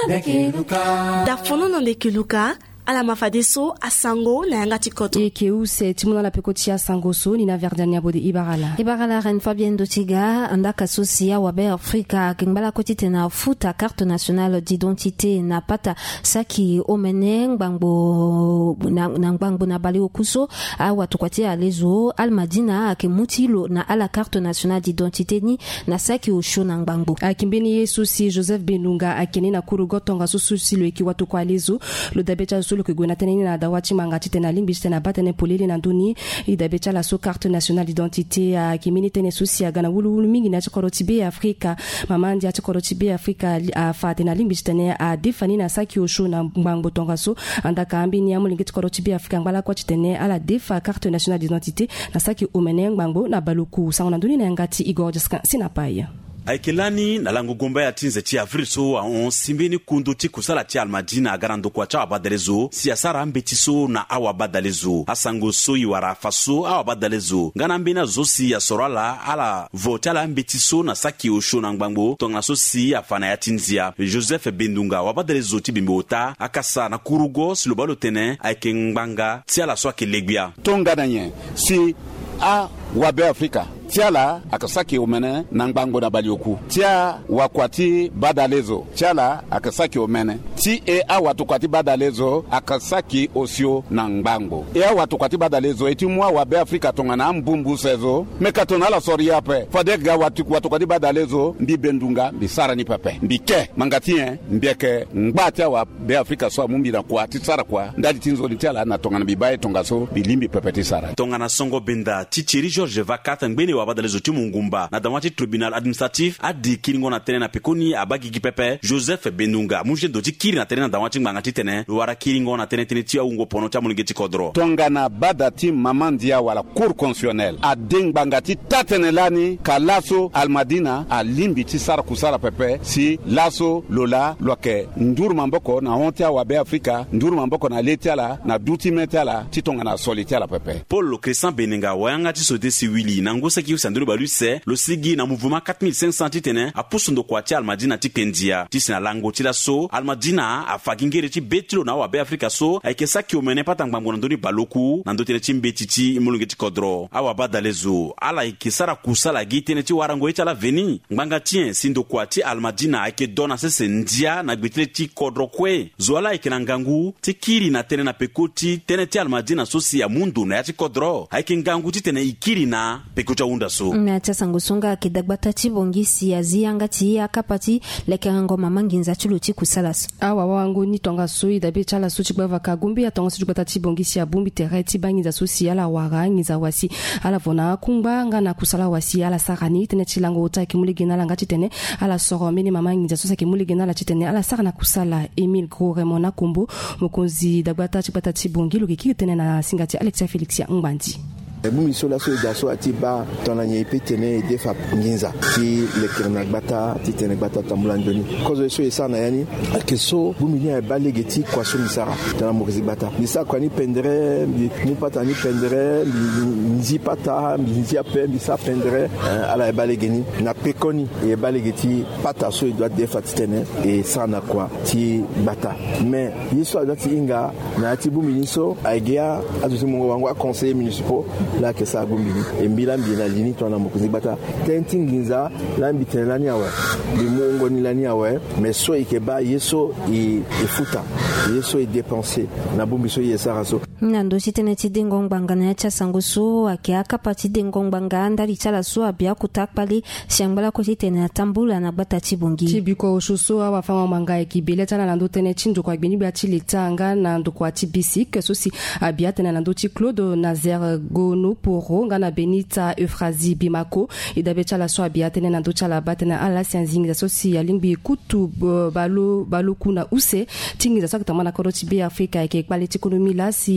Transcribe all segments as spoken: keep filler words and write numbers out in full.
na keluka da fono na keluka ala mafadeso asango na yanga tikoto e keuse timuna la pekoti asango so ni na verdania bode ibarala ibarala ren Fabien Dotiga andaka sosia wabe Afrika kingbala kotite na futa carte nationale d'identité na pata saki omeneng bangbo na ngbango na bali okuso awa tukwati alezo almadina akemutilo na ala carte nationale d'identité ni na saki osho na ngbango akimbeni yesu si Joseph Benunga akeni na kurugotonga sususi lo ekiwato kwa alezo lo dabecha lo ke gona teneni na dawachi mangati tena limbi tena batene polele na nduni idabecha la so carte nationale d'identité a kimini tene susi agana wulu wulu mingi na chikorotibe Afrika mamandi ya chikorotibe Afrika a fate na limbi tena a defani na saki osho na mbango tonga so andaka ambi ni amulingi chikorotibe Afrika ngala kwa chitene ala defa carte nationale d'identité na saki omene mbango na baluku sangona nduni na ngati Igor Jaska sinapaya aikelani na lango gomba ya tinze ti avril so a on simbeni kundu ti kusala ti almadina agarando kwa cha abadalezo si asara ambeti so na awa badalezo asango so iwara faso awa badalezo ngana mbena zosi ya sorala ala votala ambeti so na saki osho na ngbangbo tonga so si afana ya tinzia Joseph Bendunga wabadalezo ti bimbota akasa na kurugo silobalo tene aike ngbanga ti ala so akelegbia tonga nanye si a wabe Afrika tiala akasaki umene na ngbango na balioku tia wakwati badalezo tiala akasaki umene ti e a watukwati badalezo akasaki osio na ngbango e a watukwati badalezo eti mwa wabe Afrika tonga na mbumbu sezo mekatona la sori yape fadega watukwati badalezo mbi Bendunga mbi sara ni pepe mbike mangatien mbeke ngbati wa be Afrika so mumbi na kwa ti sara kwa ndali tinzo tiala na tonga na bibaye tonga so bilimbi pepe ti sara tonga na songo benda tichiri George Vakata ngbeni wabadalezo ti mungumba na damati tribunal administratif adi kiringo na tene na pekoni abagi gipepe Joseph Benunga muje do ti kiri na tene na damati nganga ti tene wara kiringo na tene tene ti ungo pono ti amulinge ti kodro tonga na badati mamandia wala cour constitutionnelle ading bangati tatene lani kalaso almadina alimbi ti sara kusara pepe si laso lola loke nduru mamboko na hontia wa be Afrika nduru mamboko na letiala na duti metala ti tonga na solitiala pepe Paul Crescent Benenga wayanga ti sote si wili na ngosa ki usanduru balu se lo sigi na mouvement quatre mille cinq cents titene a pusundo kwa ti almadina ti kendia ti sina lango ti la so almadina a fagingere ti betilo na wa be Afrika so aike saki omene pata ngbango na ndoni baloku na ndotele ti mbeti ti mulunge ti kodro awa badalezo ala ike sara kusala gitene ti warango ti ala veni ngbanga tien sindo kwa ti almadina aike dona sese ndia na gbetile ti kodro kwe zo ala ike na ngangu ti kiri na tene na pekoti tene ti almadina so si ya mundu na ya ti kodro aike ngangu ti tene ikiri na pekota unda so meacha sangusonga kidagbata ti bongisi azianga ti akapati lekerango mamanginza chulo ti kusalas awa wangu ni tonga so idabe chala so chibava kagumbi ya tonga so chibata ti bongisi abumbi tere ti bangiza so si ala wara ngiza wasi ala vona kumba ngana kusala wasi ala sarani tene chilango ota kimuligena langa titene ala soro meni mamanginza so kimuligena la titene ala sarana kusala Emile Gros Raymond Kombo mokonzi dagbata chibata ti bongi ki tene na singati Alexia Felix ya Ngbandi Mumi sola so daso atiba tonanye petene defa nginza ti lekena gbata ti tene gbata tambulandoni kozo so esana yani akeso bumi ni balegeti kwa so misara tana mokizi gbata misa kwa ni pendere ni pata ni pendere nzi pata nzi ape misa pendere ala balegeni na pekoni e balegeti pata so doit defa tene e sana kwa ti gbata mais yiso doit inga na ti bumi ni so aigia azusi mongo wangu conseiller municipal la ke sa gumbini e mbila mbina lini tona mokuzi bata tenti nginza la mbitenelani awe bimungo ni lani awe mais so ikeba yeso i efuta yeso i dépenser na bumbi so yesara so nando sitene ti dengongbanga na cha sangusu akiaka pati dengongbanga ndali chala so abia kutakpali siambala ko titene tambula na bata ti bongi tibiko oshuso awa fama manga ekibele tana nando tene chinjo kwa gbeni bia ti letanga nando kwa ti bisik so si abia tena nando ti Claude Nazaire Gono Poro ngana Benita Euphrasie Bimako idabe chala so abia tene nando chala batena ala sianzinga so si ya lingbi kutu balo balo kuna use tingi za sakata mana koro ti be Afrika ke kwaliti ekonomi la si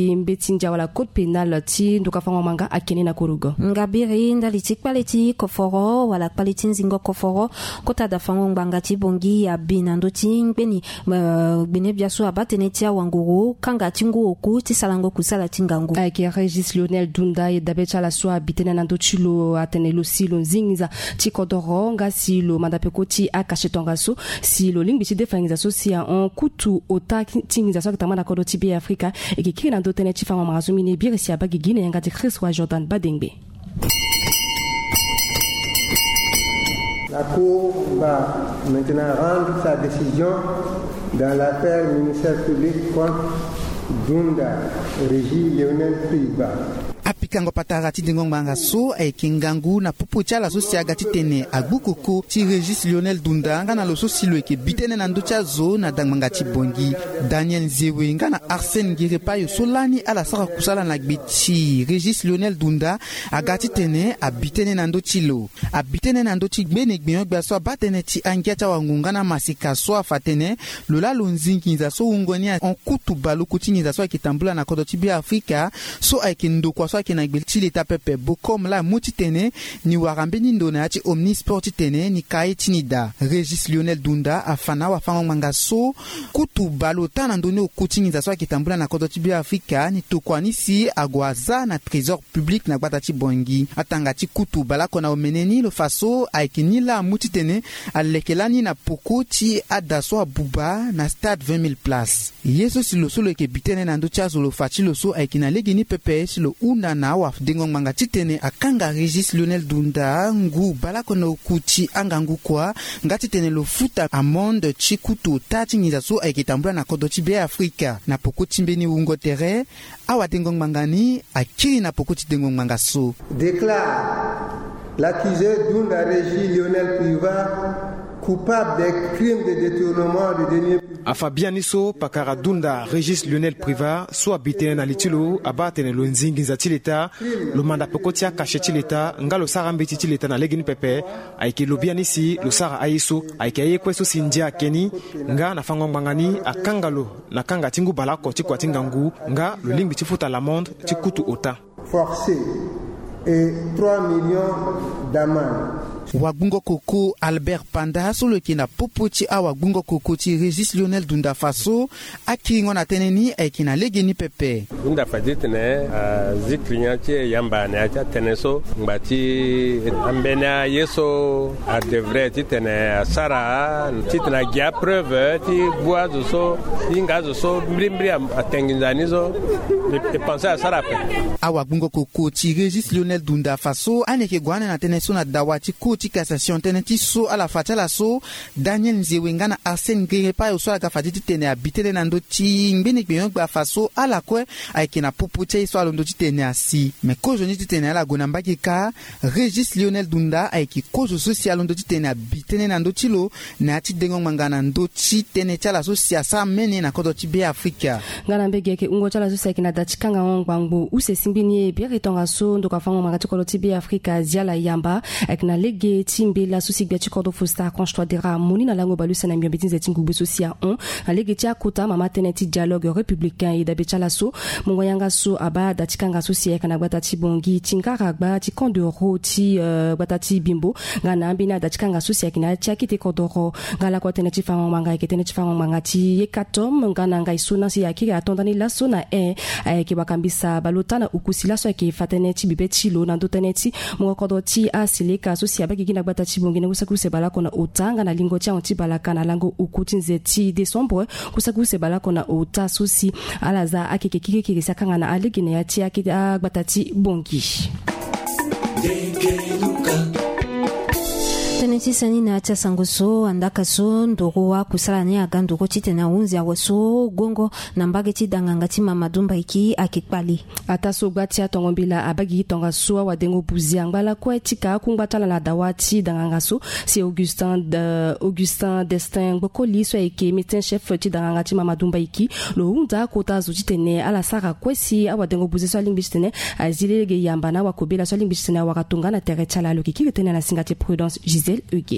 ti mbetinja wala code pénal ti nduka fango manga akene na kurugo ngabiri ndali ti kpaleti koforo wala kpaleti nzingo koforo kota da fango mbanga ti bongi ya binando ti ngbeni uh, gbene biaso abatene ti awanguru kanga ti ngu oku ti salango kusala ti ngangu ayeke Régis Lionel Dunda e dabe ti ala so abitene na ndö ti lo atene lo si lo nzingiza ti kodro nga si lo mandapeko ti akache tonga so si lo lingbi ti defangiza so si en kutu ota tingiza so ayeke tanga na kodo ti be afrika e yeke kiri na ndö tënë ti fango maga so mini biri si abagi guine yanga ti Chris wa Jordan Badengbe. La Cour va maintenant rendre sa décision dans l'affaire ministère public contre Dunda, Régis Lionel Priva. Apikango patara ti dengo mbanga so ayeke ngangu na pupu ti ala so si aga ti tene agbukoko ti Régis Lionel Dunda nga na lo so si lo yeke bitene na ndö ti azo na dangmanga ti bongi Daniel Nzewe nga na Arsène Ngerepa yo so lani ala sara kusala na gbe ti Régis Lionel Dunda aga ti tene abitene na ndö ti lo abitene na ndö ti gbene gbe gbe so abatene ti angia ti awangu nga na masika so afa tene lo la lo nzingiza so hungoni en kutu baluku ti ngiza so ayeke tambula na kodo ti be afrika so ayeke ndokua so ayeke na gbe ti leta pepe bokom la mu ti tene ni wara mbeni ndo na ya ti omnisport ti tene ni kaye ti ni da Régis Lionel Dunda afa na awafango ngbanga so kutu balo ta na ndöni oku ti ngiza so ayeke tambula na kodo ti be afrika ni tokua ni si ague aza na trésor public na gbata ti bongi atanga ti kutu bala kona omene ni lo fa so ayeke ni la mu ti tene aleke lani na poko ti ada so abuba na stade vingt mille places ye so si lo so lo yeke bitene na ndö ti azo lo fa ti lo so ayeke na lege ni pepe si lo hunda na awadengo ngbanga ti tene akanga Régis Lionel Dunda ngu bala kona oku ti angangu kua nga ti tene lo futa amende ti kutu ota ti ngiza so ayeke tambula na kodo ti be afrika na poko ti mbeni wungo tere awadengo ngbanga ni akiri na poko ti dengo ngbanga so déclare l'accusé Dunda Régis Lionel Priva coupable des crimes de détournement de deniers publics. Afabiani so pakara Dunda Régis Lionel Priva so abitene na litilo abatene lo nzingiza ti leta lo manda poko ti akache ti leta nga lo sara mbeti ti leta na legini pepe ayeke lo biani si lo sara aye so ayeke aye kue so si ndia akeni nga na fango ngbanga ni akanga lo na kanga ti ngu bala oko ti kua ti ngangu nga lo lingbi ti futa l'amende ti kutu ota forcé et trois millions d'amende. Wagbungo koko Albert Panda so lo yeke na popo ti awagbungo koko ti Régis Lionel Dunda faso akiringo na tënë ni ayeke na lege ni pepe Dunda fa ti tene azikri ti e yamba ne ti atene so ngba ti ambene aye so adevre ti tene asara ti tene agi apreuve ti bua zo so ti nga zo so mbirimbiri atenginzani so e pense asara ape awagbungo koko ti Régis Lionel Dunda faso ani yeke gue ani na tënë so na dawa ti ko ti cassation tene ti so ala fa ti ala so Daniel Nzewe nga na Arsène Ngerepa yo so ayeke fa ti tene abitene na ndö ti ngbeni gbe yongbe afa so ala kue ayeke na popo ti aye so alo ndö ti tene asi me kozo ni ti tene ala gue na mbage ka Régis Lionel Dunda ayeke kozo so si alo ndö ti tene abitene na ndö ti lo na ya ti dengo ngbanga na ndö ti tënë ti ala so si asara mene na kodo ti be afrika nga na mbege yeke ungo ti ala so si ayeke na da ti kanga ngbangbo use simbini e biri tonga so ndoko afango ngbanga ti kodo ti be afrika zi ala yamba ayeke na lege ti mbela so si gbia ti kodo fosta accroche-toi dera moni na lango balu sana mbia betinze ti ngugbe so si a on na lege ti akota mama tënë ti dialogue républicain e dabe ti ala so mongo yanga so aba da ti kanga so si ayeke na gbata ti bongi ti ngara gba ti camp de ro ti uh, gbata ti bimbo nga na ambeni ada ti kanga so si ayeke na ti akite kodro nga la kua tënë ti fango ngbanga ayeke tënë ti fango ngbanga ti hekatom nga na ngai so na si akiri atondani laso na e ayeke wakambisa balo ta na uku si laso ayeke fa tënë ti bibe ti lo na ndö tënë ti mongo kodro ti asileka so si abagi gi na gbata ti bongi na kusakuse bala kona ota nga na lingo ti ahon ti balaka na lango uku ti nze ti décembre kusakuse bala kona ota so si ala za akeke kikekiri si akanga na alege na ya ti akiti agbata ti bongi tënë ti sani na ti asango so andaka so ndoko akusala ni aga ndoko ti tene ahunzi awe so gongo na mbage ti danganga ti Mamadou Mbaiki ayeke kpali ata so gba ti atongo mbila abagi gi tonga so awadengo buzia ngbala kue ti ka akungba ti ala na dawa ti danganga so si Augustin de Augustin Destin gbokoli so ayeke médecin chef ti danganga ti Mamadou Mbaiki lo hunda akota azo ti tene ala sara kue si awadengo buzia so alingbi ti tene azi lege yamba na awakobela so alingbi ti tene awaka tonga na tere ti ala lo yeke kiri tënë na singa ti Prudence Gisèle Eugué.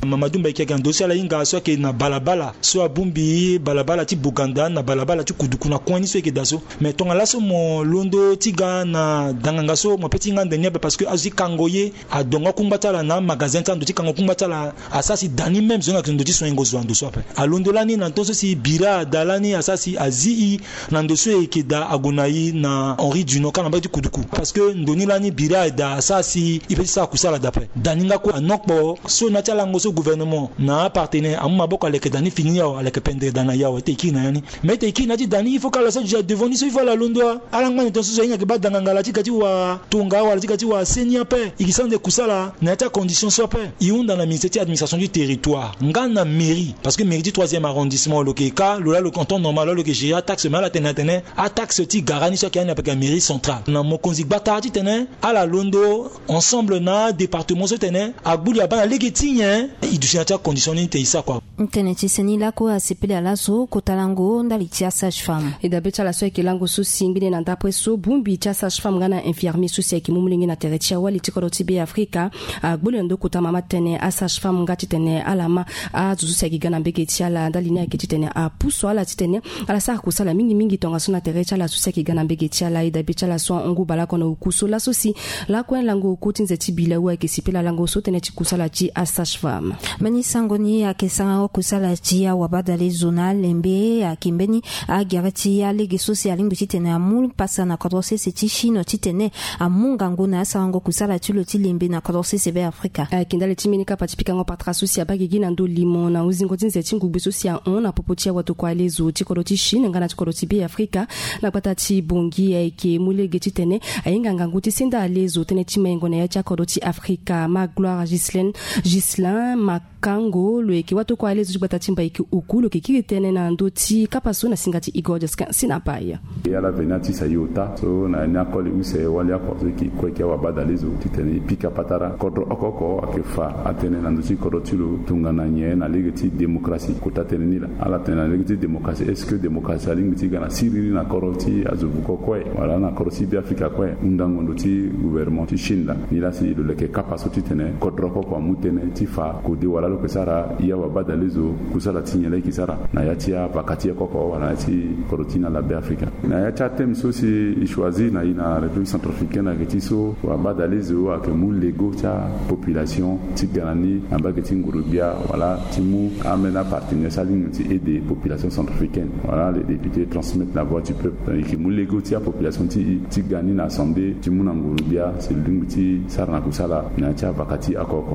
Mamadou Mbaye qui a un dossier la inga so ke na balabala so abumbi balabala ti Buganda na balabala ti kuduku na kwani so ke daso mais tonga la so mo londo tiga na danganga so mo petit ngande nyebe parce que azi kangoye a donga kumbatala na magasin tando ti kango kumbatala asasi dani même zona que ndo ti so ngozo ando so apa a londo lani na tonso si bira dalani asasi azi na ndo so ke da agonayi na Henri Duno kana ba ti kuduku parce que ndoni lani bira da asasi ipe sa kusala d'après daninga ko anokbo so na tala ngoso gouvernement na partenaire amma boko avec dani fini ya avec pendre dana ya te ki na yani mais te ki na ti dani il faut que la sa devant ni so il faut la londo alanga ni tonso so nya ke ba danganga la ti kati wa tunga wa ti kati wa senia pe ikisande kusala na ta condition so pe iun dans la ministère administration du territoire ngana mairie parce que mairie du troisième arrondissement le ka le le canton normal le que j'ai taxe mal atene a taxe ti garani so ki na avec la mairie centrale na mokonzi bata ti tene ala londo ensemble na département so tene agbuli abana legetinye idusiata conditionné te isa kwa teneti senila ko asepele alazo kotalango ndali tia sage femme et d'abecha la so ke lango so singine na ndapre so bumbi tia sage femme ngana infirmier so se ke mumulingi na teretia wali tikoro tibe Afrika agbuli ndo kota mama tene a sage femme ngati tene alama a zuzu se gana mbeke tia la ndali nya ke tene a puso ala tene ala sa ko sala mingi mingi tonga so na teretia la so se ke gana mbeke tia la ida becha la so ngu bala kono ukuso la so si la ko lango kotinze tibila wa ke sipela lango so tene tikusala ti a sage femme mani sangoni akesanga kusala ti ya wabadale zona lembe akimbeni agarati ya lege social ngbi tene amul pasa na kodose se ti chino titene amunga ngona sango kusala ti lo ti lembe na kodose se be Afrika akindale ti minika patipika ngo patra socia bagigi na ndo limon na uzingo tinze ti ngubbe socia on na popotia watu kwa lezo ti kodoti chine ngana ti kodoti be Afrika na patati bongi eke mulege titene ayinga ngangu ti sinda lezo tene ti mengo na ya ti kodoti Afrika ma gloire Gislaine Gislain Makango lo eke watu kwa lezo jibata timba eke ukulu ke kiritene na ndoti kapaso na singati Igor Jaskin sinapaya ya la venati sayota so na nyakoli use wali akozo ki kweke wa badalezo titene pika patara kodro okoko akefa atene na ndoti korotilo tungana nye na legeti demokrasi kota tene nila ala tene na legeti demokrasi est-ce que demokrasi alingiti gana siriri na koroti azubuko kwe wala na korosi bi Afrika kwe undango ndoti gouvernement ti Chine nila si lo leke kapaso titene kodro okoko amutene tifa kodi wala lo kesara ya wa badalezo kusala tinyele kisara na yatia vakati koko wala yati korotina la be Afrika na yatia tem so si choisi na ina République centrafricaine aketiso wa badalezo akemu lego cha population tiganani ambaketi ngurubia wala timu amena partenaire saling ti aider population centrafricaine voilà les députés transmettent la voix du peuple et qui mu lego ti population ti tigani na assemblée timu na ngurubia c'est lingti sarna kusala na yatia vakati akoko.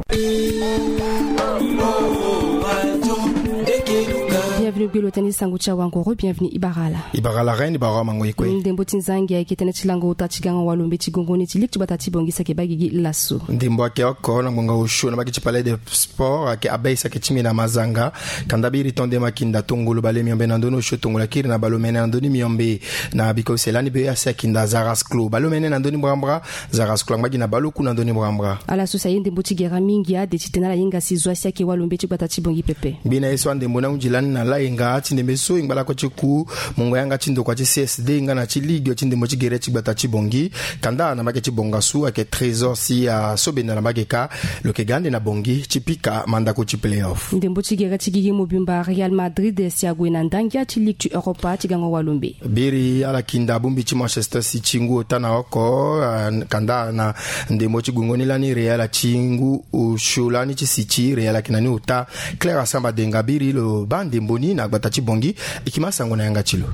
Bienvenue Bilo Tani Sangucha Wangoro, bienvenue Ibarala. Ibarala reine Ibarala mango ikwe. Ndembo tinzangi ya kitene chilango utachiganga walombe chigongoni chilik chibatati bongisa ke bagigi lasso. Ndembo ake oko na ngonga usho na bakichi palais de sport ake abaisa ke chimi na mazanga kandabiri tonde makinda tongolo bale miombe na ndono usho tongola kiri na balomene na ndoni miombe na biko selani be asa kinda Zaras Club balomene na ndoni mbra Zaras Club magi na baluku na ndoni mbra. Ala so sayi ndembo chigera mingi ya de chitena la yinga sizwa sia ke walombe chibatati bongi pepe. Bina yeso ndembo na unjilani na la inga ati nemeso ingala kwa chiku mungo yanga chindo kwa C S D inga na chiligi chinde mo chigere chibata chibongi kanda na make chibonga su ake trésor si a sobena na mageka lo ke gande na bongi chipika manda ko chi playoff ndembo chigere chigigi mobimba Real Madrid si agwena ndangia chilik tu Europa chigango walumbi biri ala kinda bumbi chi Manchester City chingu tana oko kanda na ndembo chigungoni lani Real chingu ushulani chi City Real kinani uta Claire Samba denga biri lo bande mboni na gbatachi bongi ikimasa ngona yanga chilo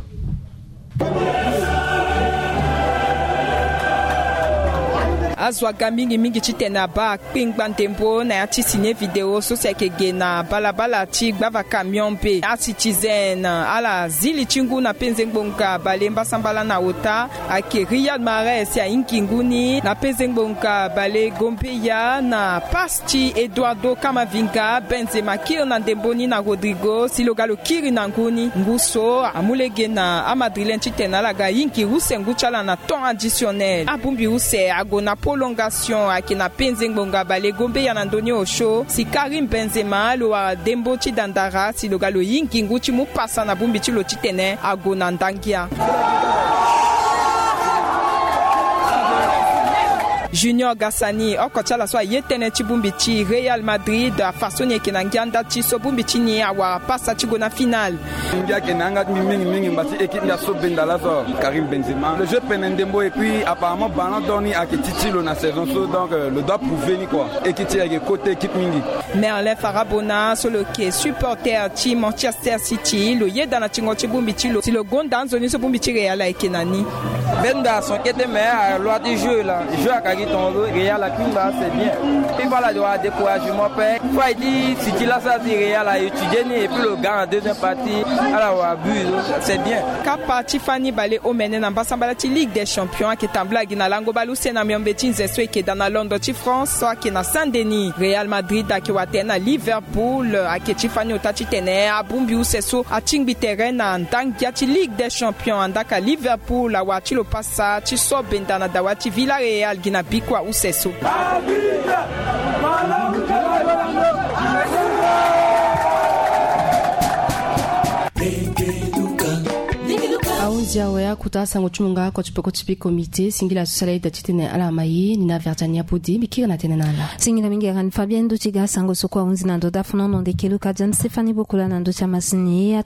azwaga mingi mingi chitena ba pingba tempo na ati signé vidéo so sekege na balabala ti gbava camion pe a citizen ala zili chingu na penzengbonka balemba sambala na ota ake Riyad Mahrez ya inkinguni na penzengbonka bale gombeya na pasti Eduardo Camavinga Benzema kiri na ndemboni na Rodrigo silogalo kiri na nguni nguso amulege na amadrilen chitena laga inki use nguchala na temps additionnel abumbi use agona prolongation akina penzengbonga bale gombe ya nandoni osho si Karim Benzema lo wa dembo chi dandara si logalo yinki nguchi mu pasa na bumbi chi lo chitene agona ndangia Junior Gassani okocha la so yetene chibumbi chi Real Madrid fasoni kinangianda chi so bumbi chi ni awa passa chi gona finale India kenanga mingi mingi mbati équipe ya so bendala so Karim Benzema le jeu Penendembo et puis apparemment Ballon d'Or ni akititilo na saison so donc le doit prouver ni quoi équipe ya côté équipe mingi Merlin Farabona sur le quai supporter chi Manchester City le yeda na chingo chibumbi chi lo si le gonda nzoni so bumbi chi Real a kenani Venda son qui était meilleur loi du jeu là jeu à Kagi Tongo Real la Kimba c'est bien puis voilà doit découragement père faut dire City là ça dit Real a étudié et puis le gars en deuxième partie alors a but c'est bien Kapa Tiffany Balé Omene na basambala ti Ligue des Champions qui tambla gina lango balu sena miambeti nzeswe qui dans la Londres ti France soit qui na Saint-Denis Real Madrid qui watena Liverpool a qui Tiffany otati tene abumbi useso a chingbi terrain na ndangia ti Ligue des Champions andaka Liverpool a wati lo passa ti so bendana dawati Villarreal gina bikwa useso aunzia wea kutasa ngochunga kwa chipeko chipi komite singila susala ida chitene ala mai nina Virginia Podi mikira na tena nala singila mingi ran Fabien Dotiga sango soko aunzi na ndoda funono ndekelu kajan Stephanie Bokula na ndo chamasini